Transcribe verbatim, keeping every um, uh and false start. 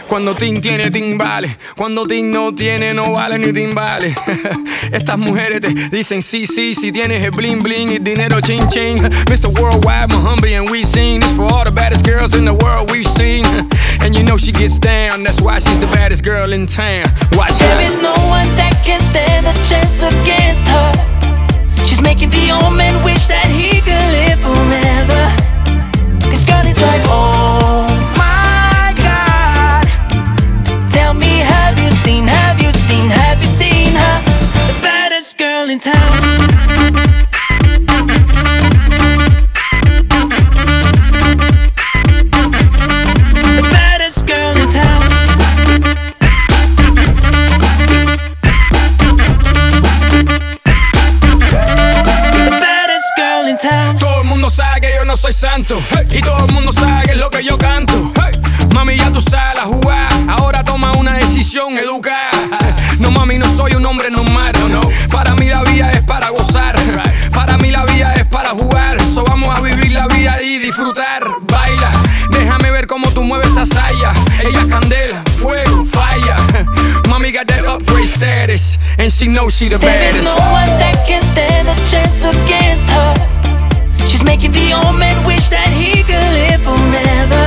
Cuando Tim tiene timbales, cuando Tim no tiene, no vale ni timbales. Estas mujeres te dicen sí, sí, si tienes el bling bling y dinero ching ching. mister Worldwide, Muhammad, and we sing this for all the baddest girls in the world we've seen. And you know she gets down, that's why she's the baddest girl in town. Watch There her. is no one that can stand a chance against her. She's making the old man wish that he could live forever. This girl is like, oh my God. Tell me, have you seen, have you seen, have you seen her? The baddest girl in town. The baddest girl in town. The baddest girl in town. Todo el mundo sabe que yo no soy santo, hey. Y todo el mundo sabe que es lo que yo canto, hey. Mami, ya tú sabes la jugada. Ahora toma una decisión educada. No, mami, no soy un hombre normal, no, no. Para mí la vida es para gozar, para mí la vida es para jugar. So vamos a vivir la vida y disfrutar. Baila, déjame ver cómo tú mueves esa saya. Ella es candela, fuego, falla. Mami got that upgrade status, and she knows she the There is baddest. no one that can stand a chance against her. She's making the old man wish that he could live forever.